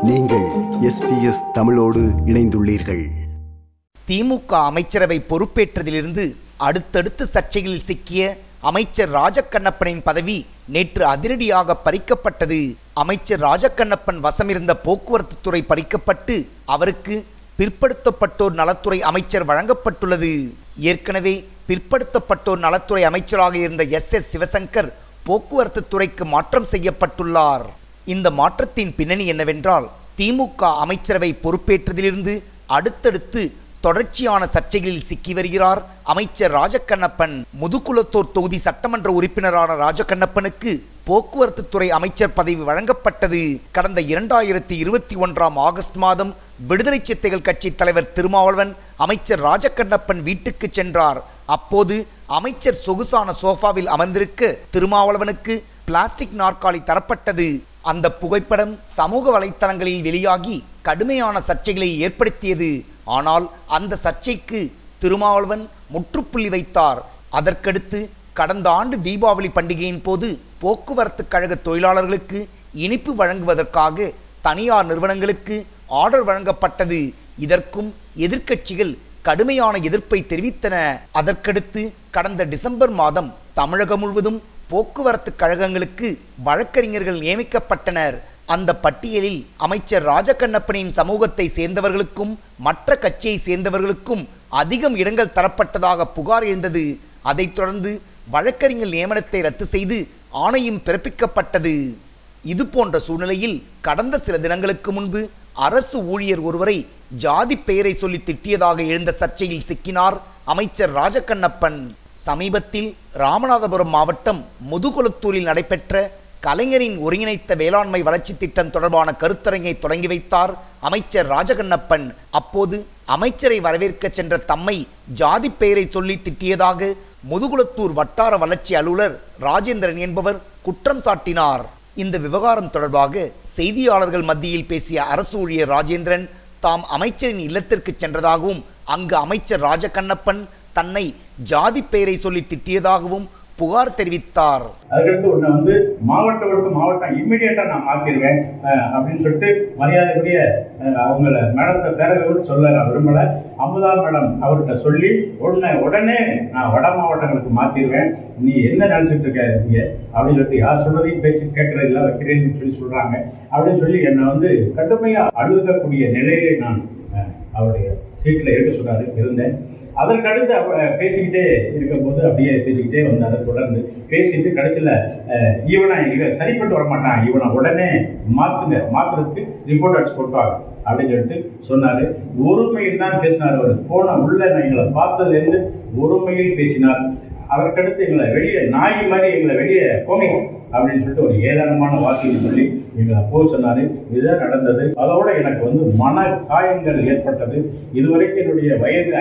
நீங்கள் SBS தமிழோடு இணைந்துள்ளீர்கள். திமுக அமைச்சரவை பொறுப்பேற்றதிலிருந்து அடுத்தடுத்து சர்ச்சைகளில் சிக்கிய அமைச்சர் ராஜகண்ணப்பனின் பதவி நேற்று அதிரடியாக பறிக்கப்பட்டது. அமைச்சர் ராஜகண்ணப்பன் வசமிருந்த போக்குவரத்து துறை பறிக்கப்பட்டு அவருக்கு பிற்படுத்தப்பட்டோர் நலத்துறை அமைச்சர் வழங்கப்பட்டுள்ளது. ஏற்கனவே பிற்படுத்தப்பட்டோர் நலத்துறை அமைச்சராக இருந்த SS சிவசங்கர் போக்குவரத்து துறைக்கு மாற்றம் செய்யப்பட்டுள்ளார். இந்த மாற்றத்தின் பின்னணி என்னவென்றால், திமுக அமைச்சரவை பொறுப்பேற்றதிலிருந்து அடுத்தடுத்து தொடர்ச்சியான சர்ச்சைகளில் சிக்கி வருகிறார் அமைச்சர் ராஜகண்ணப்பன். முதுகுளத்தூர் தொகுதி சட்டமன்ற உறுப்பினரான ராஜகண்ணப்பனுக்கு போக்குவரத்து துறை அமைச்சர் பதவி வழங்கப்பட்டது. கடந்த 2021 ஆகஸ்ட் மாதம் விடுதலை சிறுத்தைகள் கட்சி தலைவர் திருமாவளவன் அமைச்சர் ராஜகண்ணப்பன் வீட்டுக்கு சென்றார். அப்போது அமைச்சர் சொகுசான சோஃபாவில் அமர்ந்திருக்க திருமாவளவனுக்கு பிளாஸ்டிக் நாற்காலி தரப்பட்டது. அந்த புகைப்படம் சமூக வலைத்தளங்களில் வெளியாகி கடுமையான சர்ச்சைகளை ஏற்படுத்தியது. ஆனால் அந்த சர்ச்சைக்கு திருமாவளவன் முற்றுப்புள்ளி வைத்தார். அதற்கடுத்து கடந்த ஆண்டு தீபாவளி பண்டிகையின் போது போக்குவரத்து கழக தொழிலாளர்களுக்கு இனிப்பு வழங்குவதற்காக தனியார் நிறுவனங்களுக்கு ஆர்டர் வழங்கப்பட்டது. இதற்கும் எதிர்க்கட்சிகள் கடுமையான எதிர்ப்பை தெரிவித்தன. அதற்கடுத்து கடந்த டிசம்பர் மாதம் தமிழகம் முழுவதும் போக்குவரத்து கழகங்களுக்கு வழக்கறிஞர்கள் நியமிக்கப்பட்டனர். அந்த பட்டியலில் அமைச்சர் ராஜகண்ணப்பனின் சமூகத்தை சேர்ந்தவர்களுக்கும் மற்ற கட்சியை சேர்ந்தவர்களுக்கும் அதிகம் இடங்கள் தரப்பட்டதாக புகார் எழுந்தது. அதைத் தொடர்ந்து வழக்கறிஞர் நியமனத்தை ரத்து செய்து ஆணையும் பிறப்பிக்கப்பட்டது. இது போன்ற சூழ்நிலையில் கடந்த சில தினங்களுக்கு முன்பு அரசு ஊழியர் ஒருவரை ஜாதி பெயரை சொல்லி திட்டியதாக எழுந்த சர்ச்சையில் சிக்கினார் அமைச்சர் ராஜகண்ணப்பன். சமீபத்தில் ராமநாதபுரம் மாவட்டம் முதுகுளத்தூரில் நடைபெற்ற கலைஞரின் ஒருங்கிணைத்த வேளாண்மை வளர்ச்சி திட்டம் தொடர்பான கருத்தரங்கை தொடங்கி வைத்தார் அமைச்சர் ராஜகண்ணப்பன். அப்போது அமைச்சரை வரவேற்க சென்ற தம்மை ஜாதி பெயரை சொல்லி திட்டியதாக முதுகுளத்தூர் வட்டார வளர்ச்சி அலுவலர் ராஜேந்திரன் என்பவர் குற்றம் சாட்டினார். இந்த விவகாரம் தொடர்பாக செய்தியாளர்கள் மத்தியில் பேசிய அரசு ஊழியர் ராஜேந்திரன் தாம் அமைச்சரின் இல்லத்திற்கு சென்றதாகவும் அங்கு அமைச்சர் ராஜகண்ணப்பன் தன்னை ஜாதி பெயரை சொல்லி திட்டியதாகவும் புகார் தெரிவித்தார். அதுக்கடுத்து உன்னை மாவட்டம் இம்மிடியேட்டா நான் மாத்திருவேன் அப்படின்னு சொல்லிட்டு மரியாதைக்குரிய அவங்கள மேடத்தை பேரவை சொல்ல நான் விரும்பல. அமுதா மேடம் அவர்கிட்ட சொல்லி உடனே நான் வட மாவட்டங்களுக்கு மாத்திருவேன், நீ என்ன நினைச்சிட்டு இருக்க அப்படின்னு சொல்லிட்டு யார் சொல்றதையும் பேச்சு கேட்கறது இல்லை வைக்கிறேன்னு சொல்லி சொல்றாங்க அப்படின்னு சொல்லி என்னை கடுமையா அழுகக்கூடிய நிலையிலே நான் அவருடைய சீட்டில் இருக்க இருந்தேன். அதற்கடுத்து பேசிக்கிட்டே இருக்கும்போது அப்படியே பேசிக்கிட்டே வந்தார். தொடர்ந்து பேசிட்டு கடைசியில் இவன் சரிப்பட்டு வரமாட்டான், இவனை உடனே மாத்துறதுக்கு ரிப்போர்ட் அடிச்சு போட்டாங்க அப்படின்னு சொல்லிட்டு சொன்னார். ஒருமையில் தான் பேசினார். அவர் போன உள்ள எங்களை பார்த்ததுலேருந்து ஒருமையில் பேசினார். அதற்கடுத்து எங்களை வெளியே நாய் மாதிரி எங்களை வெளியே போங்க அப்படின்னு சொல்லிட்டு ஒரு ஏளனமான வார்த்தையை சொல்லி எங்களை போக சொன்னார். இதுதான் நடந்தது. அதோட எனக்கு மன காயங்கள் ஏற்பட்டது. இதுவரைக்கும் என்னுடைய வயது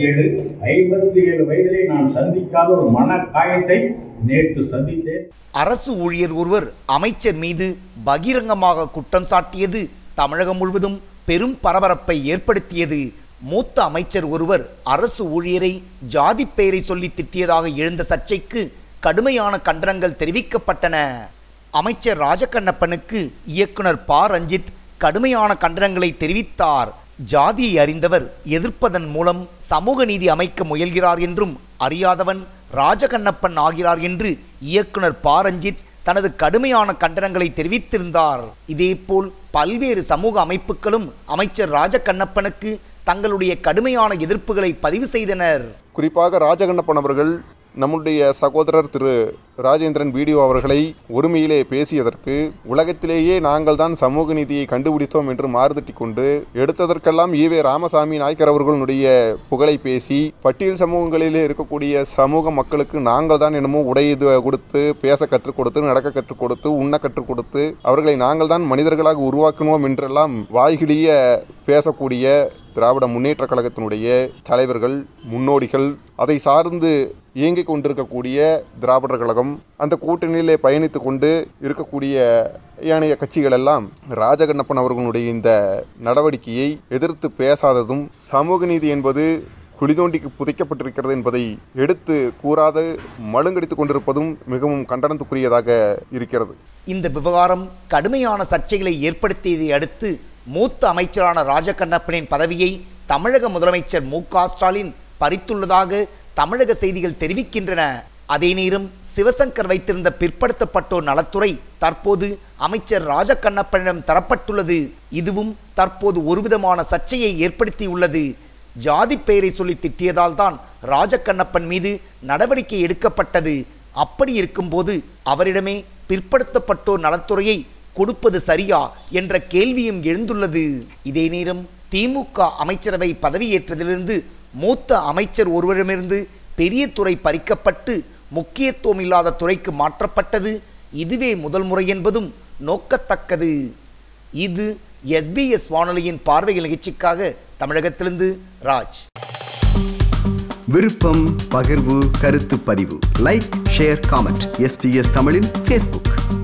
57 வயதிலே நான் சந்திக்காத ஒரு மன காயத்தை நேற்று சந்தித்தேன். அரசு ஊழியர் ஒருவர் அமைச்சர் மீது பகிரங்கமாக குற்றம் சாட்டியது தமிழகம் முழுவதும் பெரும் பரபரப்பை ஏற்படுத்தியது. மூத்த அமைச்சர் ஒருவர் அரசு ஊழியரை ஜாதி பெயரை சொல்லி திட்டியதாக எழுந்த சர்ச்சைக்கு கடுமையான கண்டனங்கள் தெரிவிக்கப்பட்டன. அமைச்சர் ராஜகண்ணப்பனுக்கு இயக்குனர் ப. ரஞ்சித் கடுமையான கண்டனங்களை தெரிவித்தார். ஜாதியை அறிந்தவர் எதிர்ப்பதன் மூலம் சமூக நீதி அமைக்க முயல்கிறார் என்றும் அறியாதவன் ராஜகண்ணப்பன் ஆகிறார் என்று இயக்குனர் ப. ரஞ்சித் தனது கடுமையான கண்டனங்களை தெரிவித்திருந்தார். இதேபோல் பல்வேறு சமூக அமைப்புகளும் அமைச்சர் ராஜகண்ணப்பனுக்கு தங்களுடைய கடுமையான எதிர்ப்புகளை பதிவு செய்தனர். குறிப்பாக ராஜகண்ணப்பன் அவர்கள் நம்முடைய சகோதரர் திரு ராஜேந்திரன் வீடியோ அவர்களை ஒருமையிலே பேசியதற்கு உலகத்திலேயே நாங்கள் தான் சமூக நீதியை கண்டுபிடித்தோம் என்று மாறுதட்டி கொண்டு எடுத்ததற்கெல்லாம் ஈவே ராமசாமி நாய்க்கர் அவர்களுடைய புகழை பேசி பட்டியல் சமூகங்களிலே இருக்கக்கூடிய சமூக மக்களுக்கு நாங்கள் தான் என்னமோ உடையது கொடுத்து பேச கற்றுக் கொடுத்து நடக்க கற்றுக் கொடுத்து உண்ண கற்றுக் கொடுத்து அவர்களை நாங்கள் தான் மனிதர்களாக உருவாக்கணும் என்றெல்லாம் வாய்கிழிய பேசக்கூடிய திராவிட முன்னேற்ற கழகத்தினுடைய தலைவர்கள் முன்னோடிகள் அதை சார்ந்து இயங்கிக் கொண்டிருக்கக்கூடிய திராவிடர் கழகம் அந்த கூட்டணியிலே பயணித்து கொண்டு இருக்கக்கூடிய ஏனைய கட்சிகள் எல்லாம் ராஜகண்ணப்பன் அவர்களுடைய இந்த நடவடிக்கையை எதிர்த்து பேசாததும் சமூக நீதி என்பது குழி தோண்டி புதைக்கப்பட்டிருக்கிறது என்பதை எடுத்து கூறாது மழுங்கடித்துக் கொண்டிருப்பதும் மிகவும் கண்டனத்துக்குரியதாக இருக்கிறது. இந்த விவகாரம் கடுமையான சர்ச்சைகளை ஏற்படுத்தியதை அடுத்து மூத்த அமைச்சரான ராஜகண்ணப்பனின் பதவியை தமிழக முதலமைச்சர் மு.க. ஸ்டாலின் பறித்துள்ளதாக தமிழக செய்திகள் தெரிவிக்கின்றன. அதே நேரம் சிவசங்கர் வைத்திருந்த பிற்படுத்தப்பட்டோர் நலத்துறை தற்போது அமைச்சர் ராஜகண்ணப்பனிடம் தரப்பட்டுள்ளது. இதுவும் தற்போது ஒருவிதமான சர்ச்சையை ஏற்படுத்தியுள்ளது. ஜாதி பெயரை சொல்லி திட்டியதால் தான் ராஜகண்ணப்பன் மீது நடவடிக்கை எடுக்கப்பட்டது. அப்படி இருக்கும்போது அவரிடமே பிற்படுத்தப்பட்டோர் நலத்துறையை கொடுப்பது சரியா என்ற கேள்வியும் எழுந்துள்ளது. இதே நேரம் திமுக அமைச்சரவை பதவியேற்றதிலிருந்து மூத்த அமைச்சர் ஒருவரிடமிருந்து பெரிய துறை பறிக்கப்பட்டு முக்கியத்துவம் இல்லாத துறைக்கு மாற்றப்பட்டது இதுவே முதல் முறை என்பதும் நோக்கத்தக்கது. இது SBS வானொலியின் பார்வைகள் நிகழ்ச்சிக்காக தமிழகத்திலிருந்து ராஜ். விருப்பம், பகிர்வு, கருத்து பதிவு, லைக், ஷேர், காமெண்ட். SBS தமிழின் Facebook.